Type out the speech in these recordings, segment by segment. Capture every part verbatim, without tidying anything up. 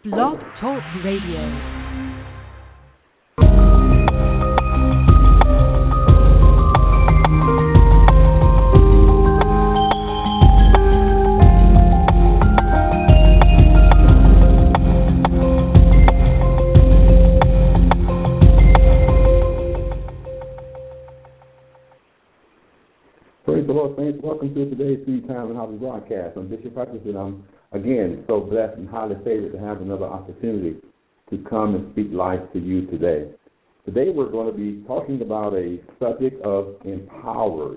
Blog Talk Radio. Praise the Lord, saints. Welcome to today's Seed Time and Harvest broadcast. I'm Bishop Hutchinson. I'm, again, so blessed and highly favored to have another opportunity to come and speak life to you today. Today we're going to be talking about a subject of empowered.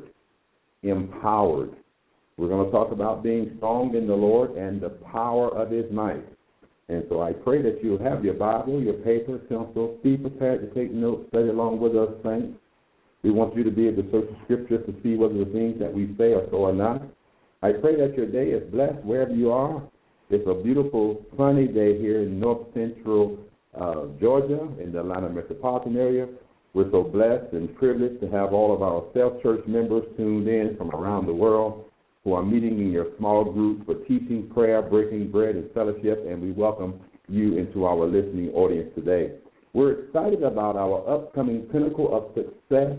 Empowered. We're going to talk about being strong in the Lord and the power of His might. And so I pray that you'll have your Bible, your paper, pencil, be prepared to take notes, study along with us, saints. We want you to be able to search the Scriptures to see whether the things that we say are so or not. I pray that your day is blessed wherever you are. It's a beautiful, sunny day here in north central uh, Georgia, in the Atlanta metropolitan area. We're so blessed and privileged to have all of our self-church members tuned in from around the world who are meeting in your small groups for teaching, prayer, breaking bread, and fellowship, and we welcome you into our listening audience today. We're excited about our upcoming Pinnacle of Success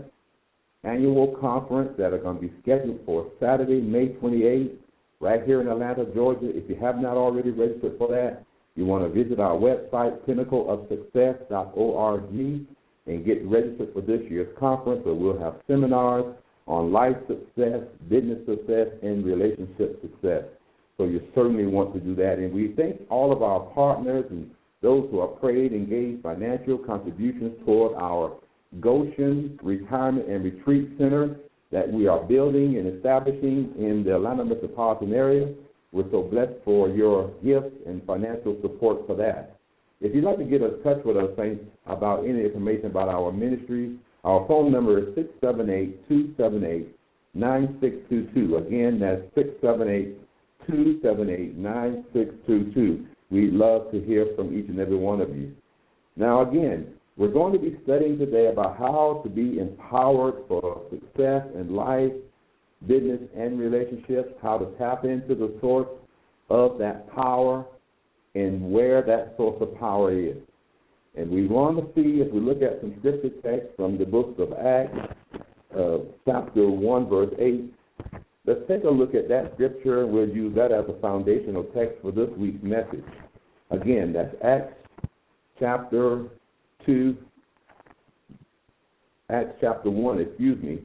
annual conference that are going to be scheduled for Saturday, May twenty-eighth, right here in Atlanta, Georgia. If you have not already registered for that, you want to visit our website, pinnacle of success dot org, and get registered for this year's conference, where we'll have seminars on life success, business success, and relationship success. So you certainly want to do that. And we thank all of our partners and those who have prayed and gave financial contributions toward our Goshen Retirement and Retreat Center that we are building and establishing in the Atlanta metropolitan area. We're so blessed for your gifts and financial support for that. If you'd like to get in touch with us, saints, about any information about our ministry, our phone number is six seven eight, two seven eight, nine six two two. Again, that's six seven eight, two seven eight, nine six two two. We'd love to hear from each and every one of you. Now, again, we're going to be studying today about how to be empowered for success in life, business, and relationships, how to tap into the source of that power and where that source of power is. And we want to see, if we look at some scripture text from the book of Acts, uh, chapter one, verse eight, let's take a look at that scripture, and we'll use that as a foundational text for this week's message. Again, that's Acts chapter two, Acts chapter one, excuse me,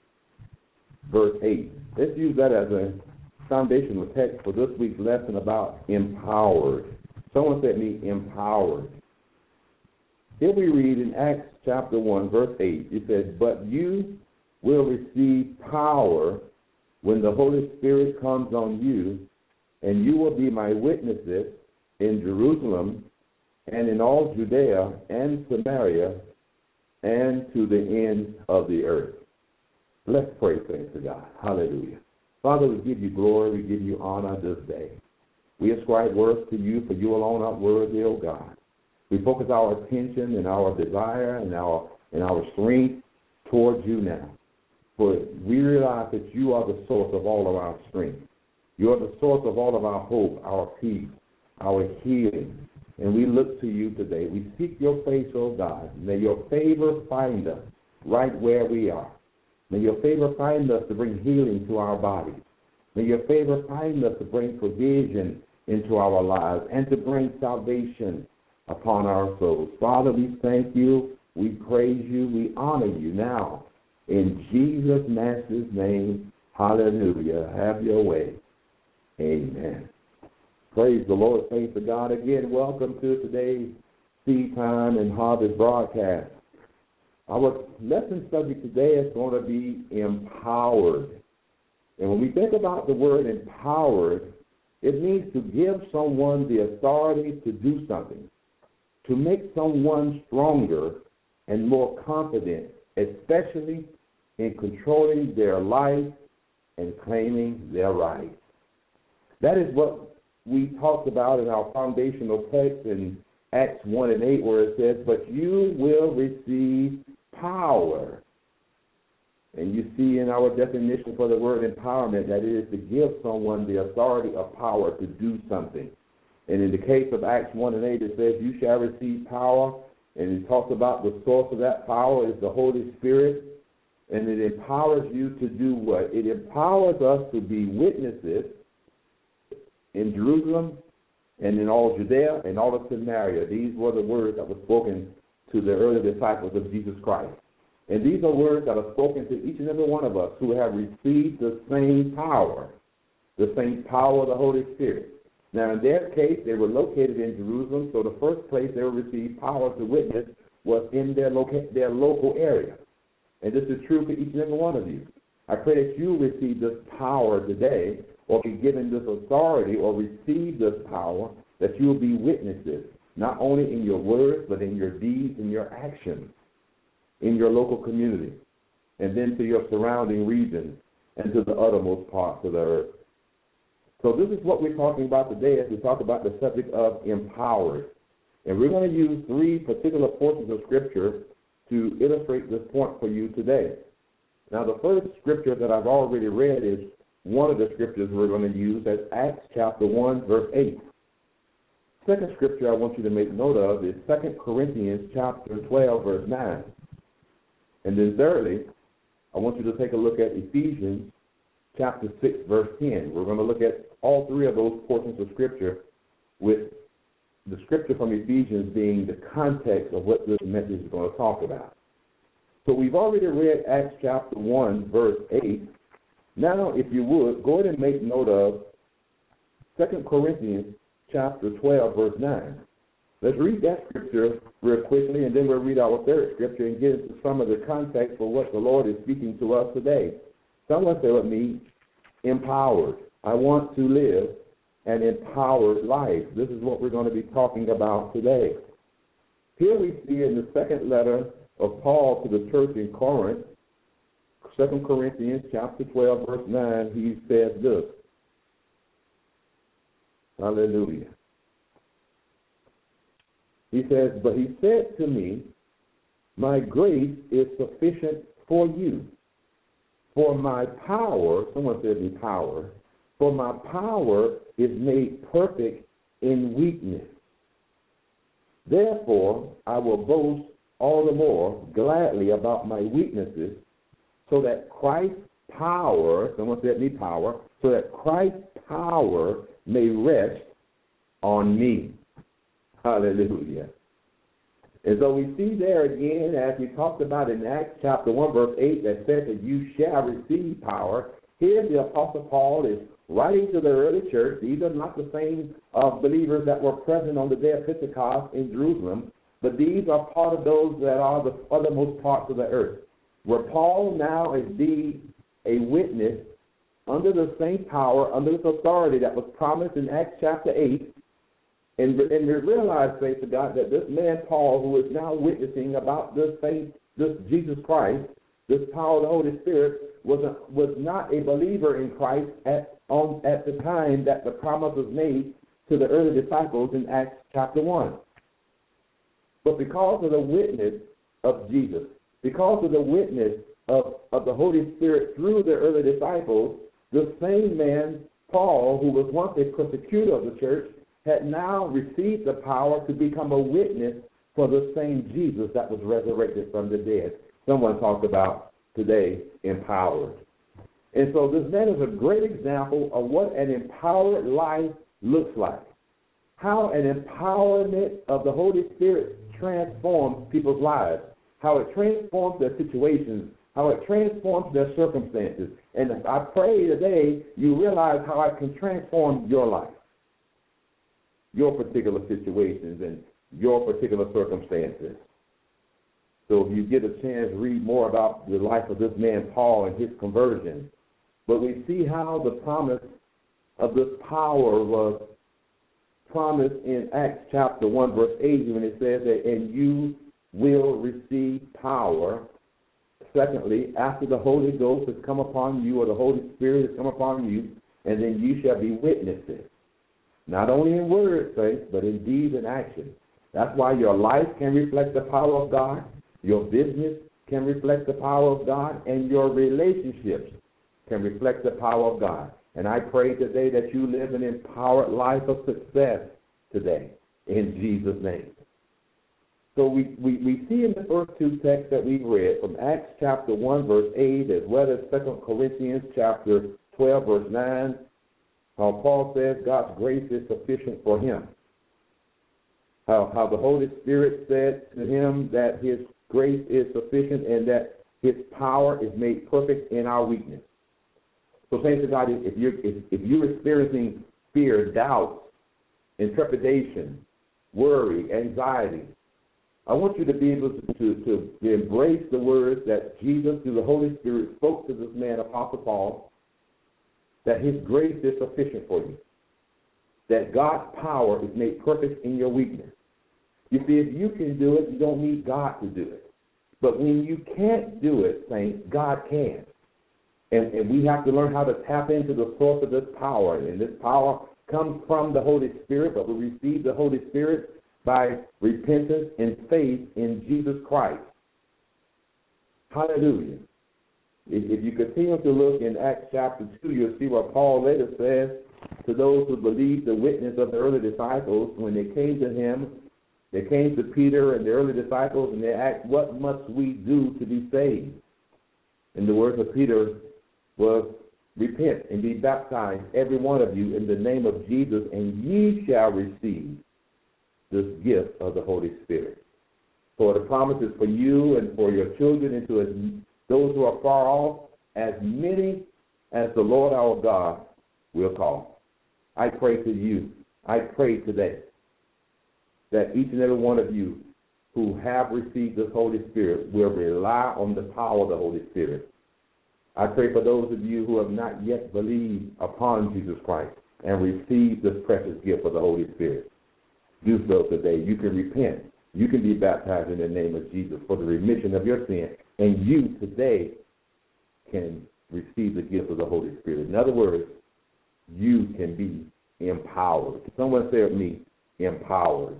verse eight. Let's use that as a foundational text for this week's lesson about empowered. Someone said me, empowered. Here we read in Acts chapter one, verse eight, it says, "But you will receive power when the Holy Spirit comes on you, and you will be my witnesses in Jerusalem and in all Judea and Samaria and to the ends of the earth." Let's pray, thanks to God. Hallelujah. Father, we give you glory, we give you honor this day. We ascribe worth to you, for you alone are worthy, O God. We focus our attention and our desire and our and our strength towards you now. For we realize that you are the source of all of our strength. You are the source of all of our hope, our peace, our healing. And we look to you today. We seek your face, O God. May your favor find us right where we are. May your favor find us to bring healing to our bodies. May your favor find us to bring provision into our lives and to bring salvation upon our souls. Father, we thank you, we praise you, we honor you now. In Jesus' Master's name, hallelujah. Have your way. Amen. Praise the Lord, thanks to God. Again, welcome to today's Seed Time and Harvest broadcast. Our lesson subject today is going to be empowered. And when we think about the word empowered, it means to give someone the authority to do something, to make someone stronger and more confident, especially in controlling their life and claiming their rights. That is what we talked about in our foundational text in Acts one and eight, where it says, "But you will receive power." And you see in our definition for the word empowerment that it is to give someone the authority or power to do something. And in the case of Acts one and eight, it says, you shall receive power. And it talks about the source of that power is the Holy Spirit. And it empowers you to do what? It empowers us to be witnesses in Jerusalem and in all Judea and all of Samaria. These were the words that were spoken to the early disciples of Jesus Christ. And these are words that are spoken to each and every one of us who have received the same power, the same power of the Holy Spirit. Now, in their case, they were located in Jerusalem, so the first place they would receive power to witness was in their, loca- their local area. And this is true for each and every one of you. I pray that you receive this power today, or be given this authority, or receive this power, that you will be witnesses, not only in your words, but in your deeds and your actions, in your local community, and then to your surrounding regions, and to the uttermost parts of the earth. So this is what we're talking about today as we talk about the subject of empowered. And we're going to use three particular portions of Scripture to illustrate this point for you today. Now, the first Scripture that I've already read is one of the Scriptures we're going to use. That's Acts chapter one, verse eight. Second Scripture I want you to make note of is Second Corinthians chapter twelve, verse nine. And then thirdly, I want you to take a look at Ephesians chapter six, verse ten. We're going to look at all three of those portions of Scripture, with the Scripture from Ephesians being the context of what this message is going to talk about. So we've already read Acts chapter one, verse eight. Now, if you would, go ahead and make note of Second Corinthians chapter twelve, verse nine. Let's read that Scripture real quickly, and then we'll read our third Scripture and get into some of the context for what the Lord is speaking to us today. Someone say with me, empowered. I want to live an empowered life. This is what we're going to be talking about today. Here we see in the second letter of Paul to the church in Corinth, Second Corinthians chapter twelve, verse nine, he says this. Hallelujah. He says, but he said to me, my grace is sufficient for you. For my power, someone said me power, for my power is made perfect in weakness. Therefore, I will boast all the more gladly about my weaknesses, so that Christ's power, someone said me power, so that Christ's power may rest on me. Hallelujah. And so we see there again, as we talked about in Acts chapter one, verse eight, that says that you shall receive power. Here the Apostle Paul is writing to the early church. These are not the same uh, believers that were present on the day of Pentecost in Jerusalem, but these are part of those that are the othermost parts of the earth, where Paul now is being a witness under the same power, under this authority that was promised in Acts chapter eight. And, and we realize, thanks to God, that this man Paul, who is now witnessing about this faith, this Jesus Christ, this power of the Holy Spirit, was a, was not a believer in Christ at on at the time that the promise was made to the early disciples in Acts chapter one. But because of the witness of Jesus, because of the witness of, of the Holy Spirit through the early disciples, the same man, Paul, who was once a persecutor of the church, had now received the power to become a witness for the same Jesus that was resurrected from the dead. Someone talked about today empowered. And so this man is a great example of what an empowered life looks like, how an empowerment of the Holy Spirit transforms people's lives, how it transforms their situations, how it transforms their circumstances. And I pray today you realize how it can transform your life, your particular situations and your particular circumstances. So if you get a chance, read more about the life of this man Paul and his conversion. But we see how the promise of this power was promised in Acts chapter one, verse eight, when it says that, and you will receive power. Secondly, after the Holy Ghost has come upon you, or the Holy Spirit has come upon you, and then you shall be witnesses. Not only in word, saints, but in deed and action. That's why your life can reflect the power of God, your business can reflect the power of God, and your relationships can reflect the power of God. And I pray today that you live an empowered life of success, today in Jesus' name. So we, we, we see in the first two texts that we read from Acts chapter one, verse eight, as well as Second Corinthians chapter twelve, verse nine, how Paul says God's grace is sufficient for him. How, how the Holy Spirit said to him that his grace is sufficient and that his power is made perfect in our weakness. So thanks to God, if you're, if, if you're experiencing fear, doubt, intrepidation, worry, anxiety, I want you to be able to, to, to embrace the words that Jesus, through the Holy Spirit, spoke to this man, Apostle Paul, that his grace is sufficient for you, that God's power is made perfect in your weakness. You see, if you can do it, you don't need God to do it. But when you can't do it, saints, God can. And, and we have to learn how to tap into the source of this power. And this power comes from the Holy Spirit, but we receive the Holy Spirit by repentance and faith in Jesus Christ. Hallelujah. If, if you continue to look in Acts chapter two, you'll see what Paul later says to those who believed the witness of the early disciples. When they came to him, they came to Peter and the early disciples, and they asked, what must we do to be saved? And the words of Peter was, repent and be baptized, every one of you, in the name of Jesus, and ye shall receive this gift of the Holy Spirit. For the promise is for you and for your children and to as, those who are far off, as many as the Lord our God will call. I pray to you, I pray today that each and every one of you who have received this Holy Spirit will rely on the power of the Holy Spirit. I pray for those of you who have not yet believed upon Jesus Christ and received this precious gift of the Holy Spirit. Do so today. You can repent. You can be baptized in the name of Jesus for the remission of your sin. And you today can receive the gift of the Holy Spirit. In other words, you can be empowered. Someone say with me, empowered.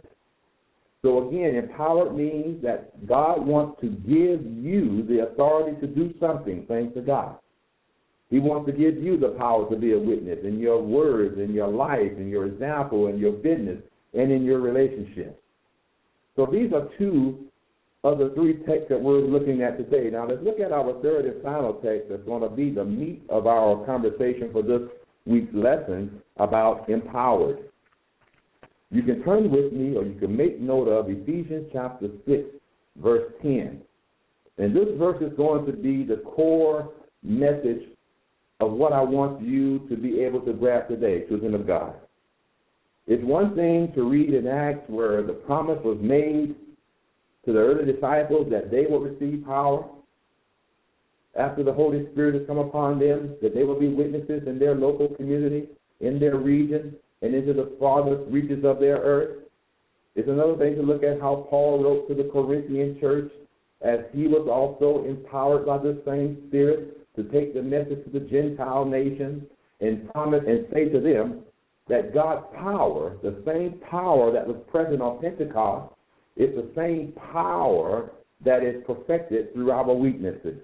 So again, empowered means that God wants to give you the authority to do something, thanks to God. He wants to give you the power to be a witness in your words, in your life, in your example, in your business, and in your relationships. So these are two of the three texts that we're looking at today. Now let's look at our third and final text that's going to be the meat of our conversation for this week's lesson about empowered. You can turn with me or you can make note of Ephesians chapter six, verse ten. And this verse is going to be the core message of what I want you to be able to grab today, children of God. It's one thing to read in Acts where the promise was made to the early disciples that they will receive power after the Holy Spirit has come upon them, that they will be witnesses in their local community, in their region, and into the farthest reaches of their earth. It's another thing to look at how Paul wrote to the Corinthian church as he was also empowered by the same Spirit to take the message to the Gentile nations and promise and say to them that God's power, the same power that was present on Pentecost, is the same power that is perfected through our weaknesses.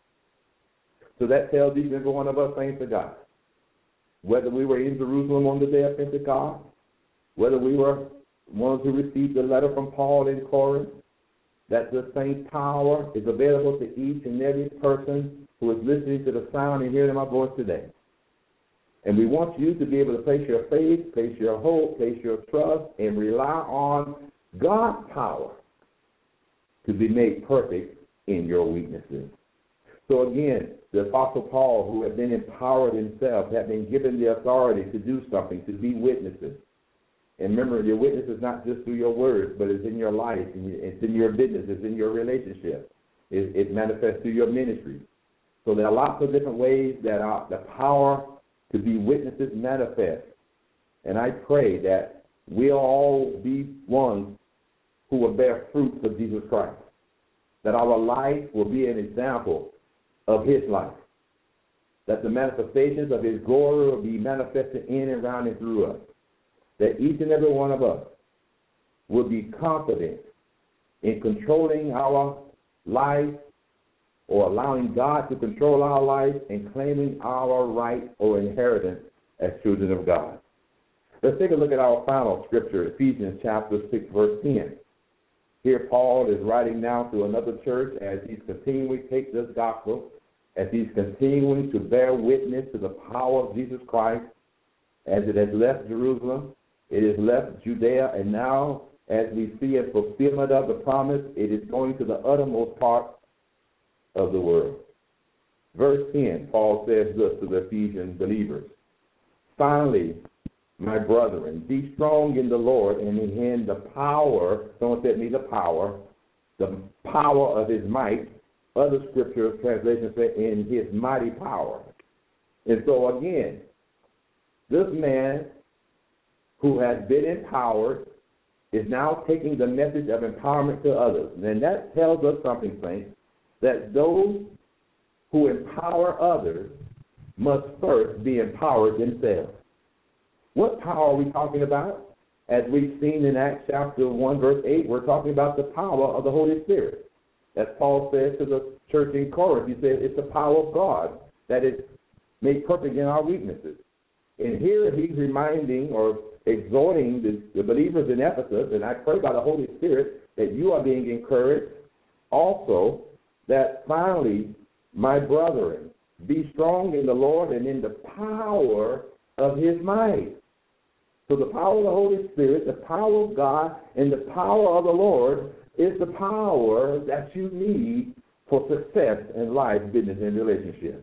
So that tells each and every one of us, thanks to God. Whether we were in Jerusalem on the day of Pentecost, whether we were ones who received the letter from Paul in Corinth, that the same power is available to each and every person who is listening to the sound and hearing my voice today. And we want you to be able to place your faith, place your hope, place your trust, and rely on God's power to be made perfect in your weaknesses. So again, the Apostle Paul, who had been empowered himself, had been given the authority to do something, to be witnesses. And remember, your witness is not just through your words, but it's in your life, it's in your business, it's in your relationship. It, it manifests through your ministry. So there are lots of different ways that our, the power to be witnesses manifest. And I pray that we'll all be ones who will bear fruit for Jesus Christ, that our life will be an example of his life, that the manifestations of his glory will be manifested in and around and through us, that each and every one of us will be confident in controlling our life or allowing God to control our life and claiming our right or inheritance as children of God. Let's take a look at our final scripture, Ephesians chapter six, verse ten. Here Paul is writing now to another church as he's continuing to take this gospel, as he's continuing to bear witness to the power of Jesus Christ, as it has left Jerusalem, it has left Judea, and now, as we see a fulfillment of the promise, it is going to the uttermost part of the world. Verse ten, Paul says this to the Ephesian believers. Finally, my brethren, be strong in the Lord and in the power, someone said me the power, the power of his might. Other scripture translations say in his mighty power. And so again, this man who has been empowered is now taking the message of empowerment to others. And that tells us something, saints, that those who empower others must first be empowered themselves. What power are we talking about? As we've seen in Acts chapter one, verse eight, we're talking about the power of the Holy Spirit. As Paul says to the church in Corinth, he says it's the power of God that is made perfect in our weaknesses. And here he's reminding or exhorting the, the believers in Ephesus, and I pray by the Holy Spirit that you are being encouraged also that finally, my brethren, be strong in the Lord and in the power of his might. So the power of the Holy Spirit, the power of God, and the power of the Lord is the power that you need for success in life, business, and relationships.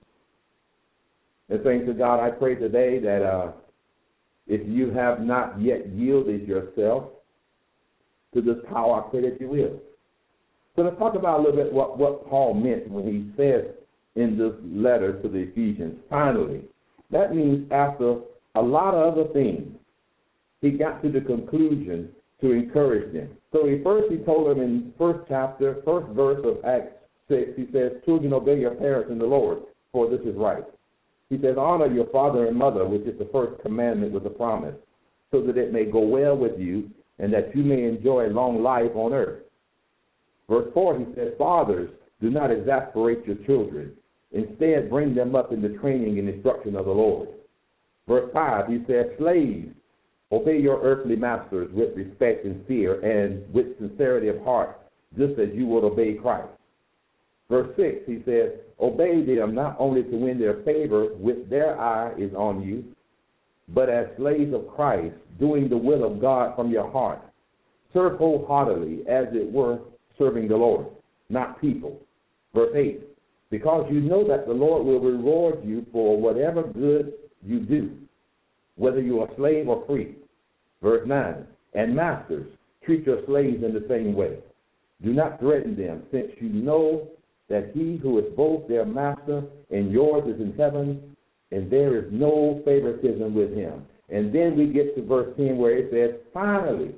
And thanks to God, I pray today that uh, if you have not yet yielded yourself to this power, I pray that you will. So let's talk about a little bit what, what Paul meant when he said in this letter to the Ephesians, finally. That means after a lot of other things, he got to the conclusion to encourage them. So he first he told them in first chapter, first verse of Acts six, he says, children, obey your parents in the Lord, for this is right. He says, honor your father and mother, which is the first commandment with a promise, so that it may go well with you and that you may enjoy long life on earth. Verse four, he says, fathers, do not exasperate your children. Instead, bring them up in the training and instruction of the Lord. Verse five, he says, slaves, obey your earthly masters with respect and fear and with sincerity of heart, just as you would obey Christ. Verse six, he says, obey them not only to win their favor, which their eye is on you, but as slaves of Christ, doing the will of God from your heart. Serve wholeheartedly, as it were, serving the Lord, not people. Verse eight, because you know that the Lord will reward you for whatever good you do, whether you are slave or free. Verse nine, and masters, treat your slaves in the same way. Do not threaten them, since you know that he who is both their master and yours is in heaven, and there is no favoritism with him. And then we get to verse ten where it says, finally,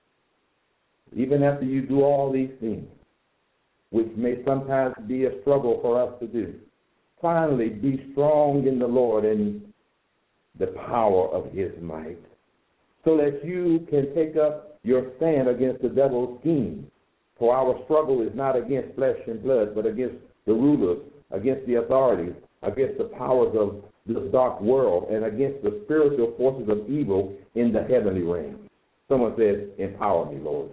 even after you do all these things, which may sometimes be a struggle for us to do, finally be strong in the Lord and the power of his might, so that you can take up your stand against the devil's scheme. For our struggle is not against flesh and blood, but against the rulers, against the authorities, against the powers of this dark world, and against the spiritual forces of evil in the heavenly realm. Someone says, empower me, Lord.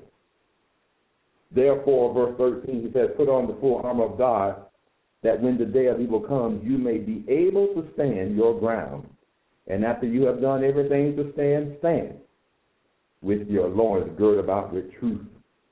Therefore, verse thirteen, he says, put on the full armor of God, that when the day of evil comes, you may be able to stand your ground. And after you have done everything to stand, stand with your loins girded about with truth.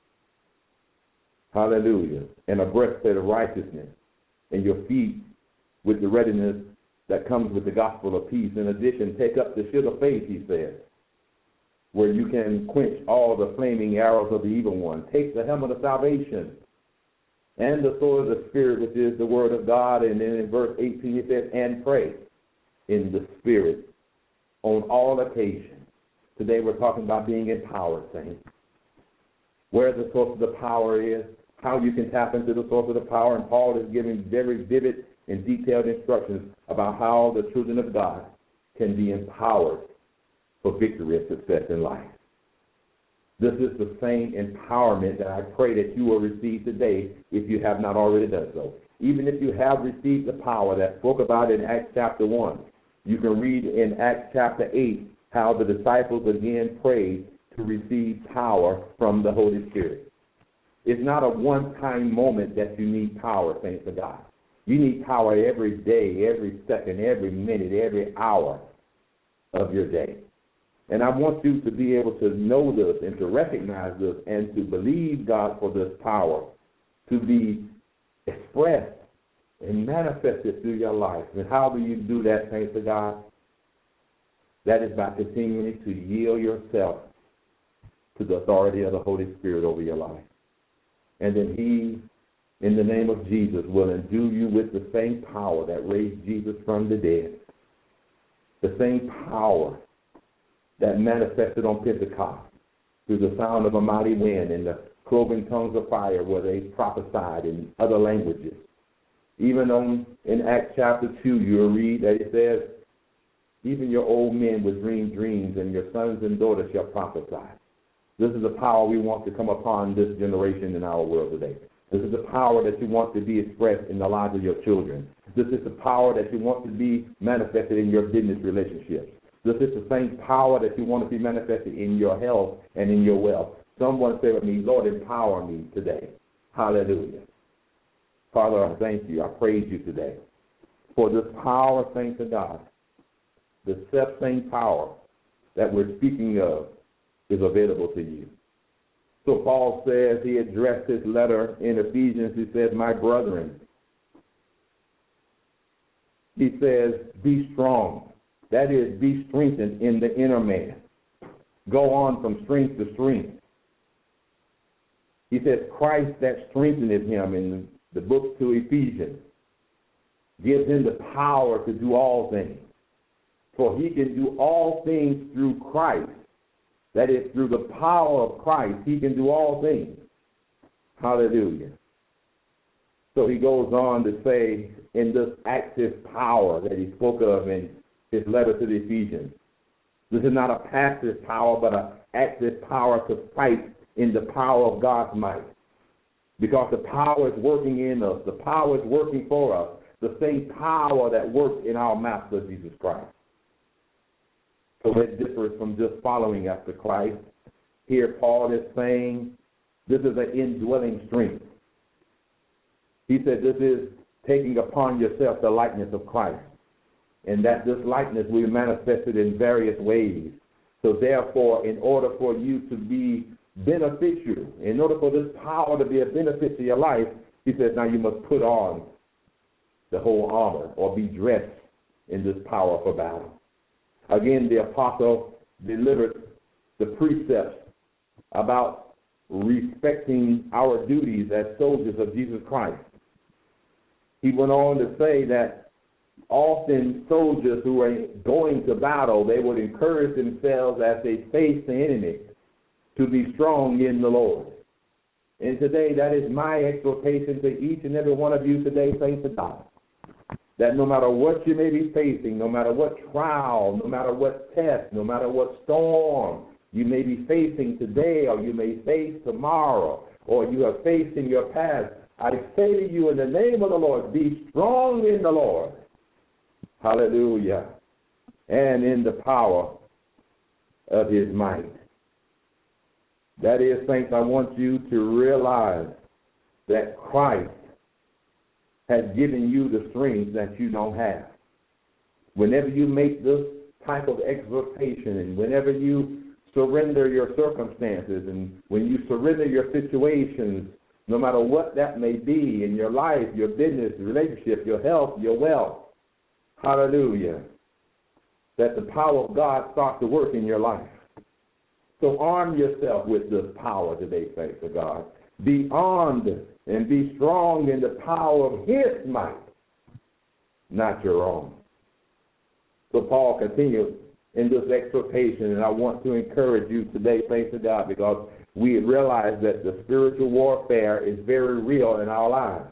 Hallelujah. And a breastplate of righteousness, and your feet with the readiness that comes with the gospel of peace. In addition, take up the shield of faith, he says, where you can quench all the flaming arrows of the evil one. Take the helmet of salvation and the sword of the Spirit, which is the word of God. And then in verse eighteen, it says, and pray in the Spirit on all occasions. Today we're talking about being empowered, saints. Where the source of the power is, how you can tap into the source of the power. And Paul is giving very vivid and detailed instructions about how the children of God can be empowered for victory and success in life. This is the same empowerment that I pray that you will receive today if you have not already done so. Even if you have received the power that spoke about in Acts chapter one, you can read in Acts chapter eight how the disciples again prayed to receive power from the Holy Spirit. It's not a one-time moment that you need power, saints of God. You need power every day, every second, every minute, every hour of your day. And I want you to be able to know this and to recognize this and to believe God for this power to be expressed and manifested through your life. And how do you do that, saints of God? That is by continuing to yield yourself to the authority of the Holy Spirit over your life. And then He, in the name of Jesus, will endue you with the same power that raised Jesus from the dead. The same power that manifested on Pentecost through the sound of a mighty wind and the cloven tongues of fire where they prophesied in other languages. Even on, in Acts chapter two, you'll read that it says, even your old men will dream dreams and your sons and daughters shall prophesy. This is the power we want to come upon this generation in our world today. This is the power that you want to be expressed in the lives of your children. This is the power that you want to be manifested in your business relationships. This is the same power that you want to be manifested in your health and in your wealth. Someone say with me, Lord, empower me today. Hallelujah. Father, I thank you. I praise you today for this power, thanks to God. The self-same power that we're speaking of is available to you. So Paul says, he addressed his letter in Ephesians, he says, my brethren, he says, be strong. That is, be strengthened in the inner man. Go on from strength to strength. He says, Christ that strengthened him in the book to Ephesians gives him the power to do all things. For he can do all things through Christ. That is, through the power of Christ, he can do all things. Hallelujah. So he goes on to say, in this active power that he spoke of in his letter to the Ephesians, this is not a passive power, but an active power to fight in the power of God's might. Because the power is working in us. The power is working for us. The same power that works in our Master, Jesus Christ. So it differs from just following after Christ. Here Paul is saying this is an indwelling strength. He said this is taking upon yourself the likeness of Christ. And that this likeness will be manifested in various ways. So therefore, in order for you to be beneficial, in order for this power to be a benefit to your life, he says now you must put on the whole armor or be dressed in this power for battle. Again, the apostle delivered the precepts about respecting our duties as soldiers of Jesus Christ. He went on to say that often soldiers who are going to battle, they would encourage themselves as they face the enemy to be strong in the Lord. And today, that is my exhortation to each and every one of you today, saints of God. That no matter what you may be facing, no matter what trial, no matter what test, no matter what storm you may be facing today or you may face tomorrow or you have faced in your past, I say to you in the name of the Lord, be strong in the Lord. Hallelujah. And in the power of his might. That is, saints, I want you to realize that Christ has given you the strength that you don't have. Whenever you make this type of exhortation and whenever you surrender your circumstances and when you surrender your situations, no matter what that may be in your life, your business, relationship, your health, your wealth, hallelujah, that the power of God starts to work in your life. So arm yourself with this power today, thanks to God. Be armed and be strong in the power of his might, not your own. So Paul continues in this exhortation, and I want to encourage you today, thanks to God, because we realize that the spiritual warfare is very real in our lives.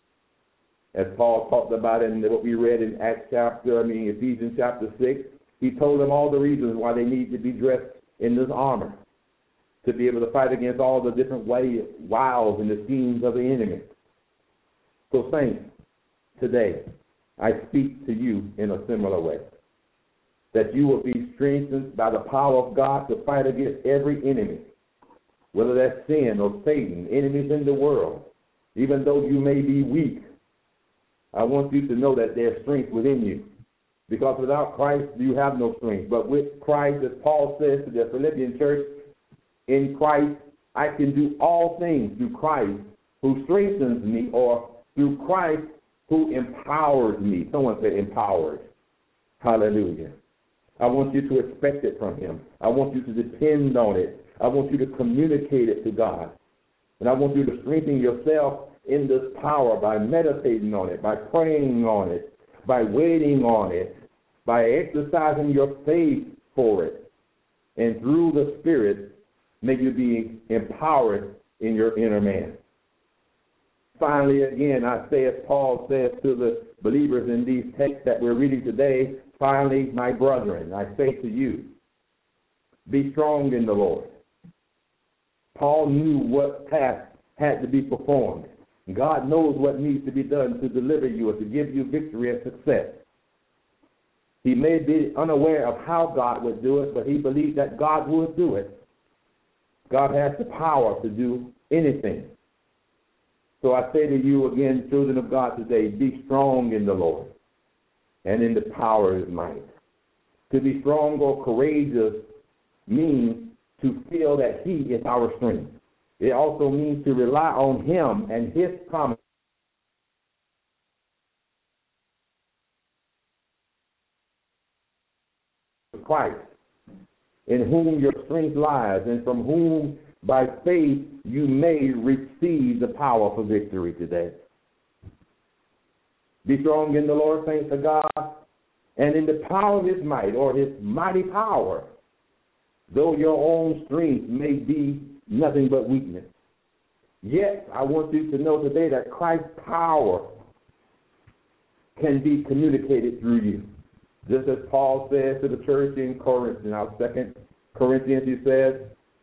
As Paul talked about in what we read in Acts chapter, I mean Ephesians chapter six, he told them all the reasons why they need to be dressed in this armor, to be able to fight against all the different way, wiles and the schemes of the enemy. So, saints, today I speak to you in a similar way. that you will be strengthened by the power of God to fight against every enemy, whether that's sin or Satan, enemies in the world. Even though you may be weak, I want you to know that there's strength within you. Because without Christ, you have no strength. But with Christ, as Paul says to the Philippian church, in Christ, I can do all things through Christ who strengthens me, or through Christ who empowers me. Someone say empowered. Hallelujah. I want you to expect it from him. I want you to depend on it. I want you to communicate it to God. And I want you to strengthen yourself in this power by meditating on it, by praying on it, by waiting on it, by exercising your faith for it. And through the Spirit, may you be empowered in your inner man. Finally, again, I say as Paul says to the believers in these texts that we're reading today, finally, my brethren, I say to you, be strong in the Lord. Paul knew what task had to be performed. God knows what needs to be done to deliver you or to give you victory and success. He may be unaware of how God would do it, but he believed that God would do it. God has the power to do anything. So I say to you again, children of God today, be strong in the Lord and in the power of his might. To be strong or courageous means to feel that he is our strength. It also means to rely on him and his promise. Christ, in whom your strength lies, and from whom by faith you may receive the power for victory today. Be strong in the Lord, saints of God, and in the power of his might, or his mighty power, though your own strength may be nothing but weakness. Yet, I want you to know today that Christ's power can be communicated through you. Just as Paul says to the church in Corinth, in our second Corinthians, he says,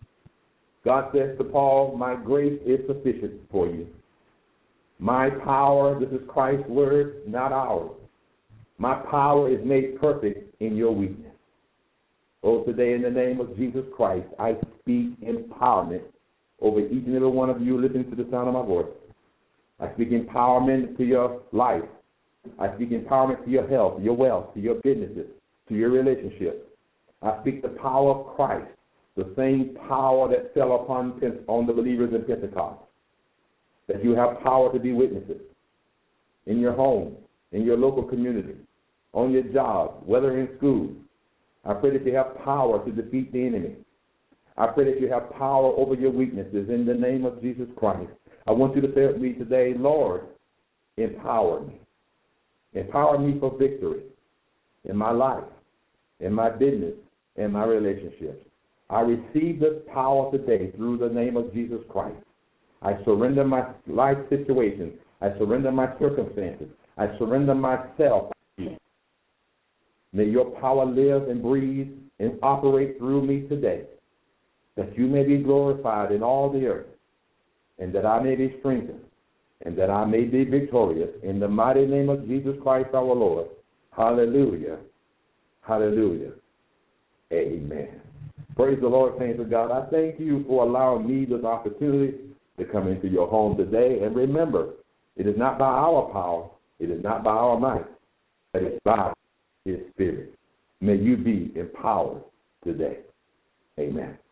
God says to Paul, my grace is sufficient for you. My power, this is Christ's word, not ours. My power is made perfect in your weakness. Oh, today in the name of Jesus Christ, I speak empowerment over each and every one of you listening to the sound of my voice. I speak empowerment to your life. I speak empowerment to your health, your wealth, to your businesses, to your relationships. I speak the power of Christ, the same power that fell upon on the believers in Pentecost, that you have power to be witnesses in your home, in your local community, on your job, whether in school. I pray that you have power to defeat the enemy. I pray that you have power over your weaknesses in the name of Jesus Christ. I want you to say with me today, Lord, empower me. Empower me for victory in my life, in my business, in my relationships. I receive this power today through the name of Jesus Christ. I surrender my life situation. I surrender my circumstances. I surrender myself to you. May your power live and breathe and operate through me today, that you may be glorified in all the earth, and that I may be strengthened, and that I may be victorious in the mighty name of Jesus Christ our Lord. Hallelujah. Hallelujah. Amen. Praise the Lord, saints of God. I thank you for allowing me this opportunity to come into your home today. And remember, it is not by our power, it is not by our might, but it's by his Spirit. May you be empowered today. Amen.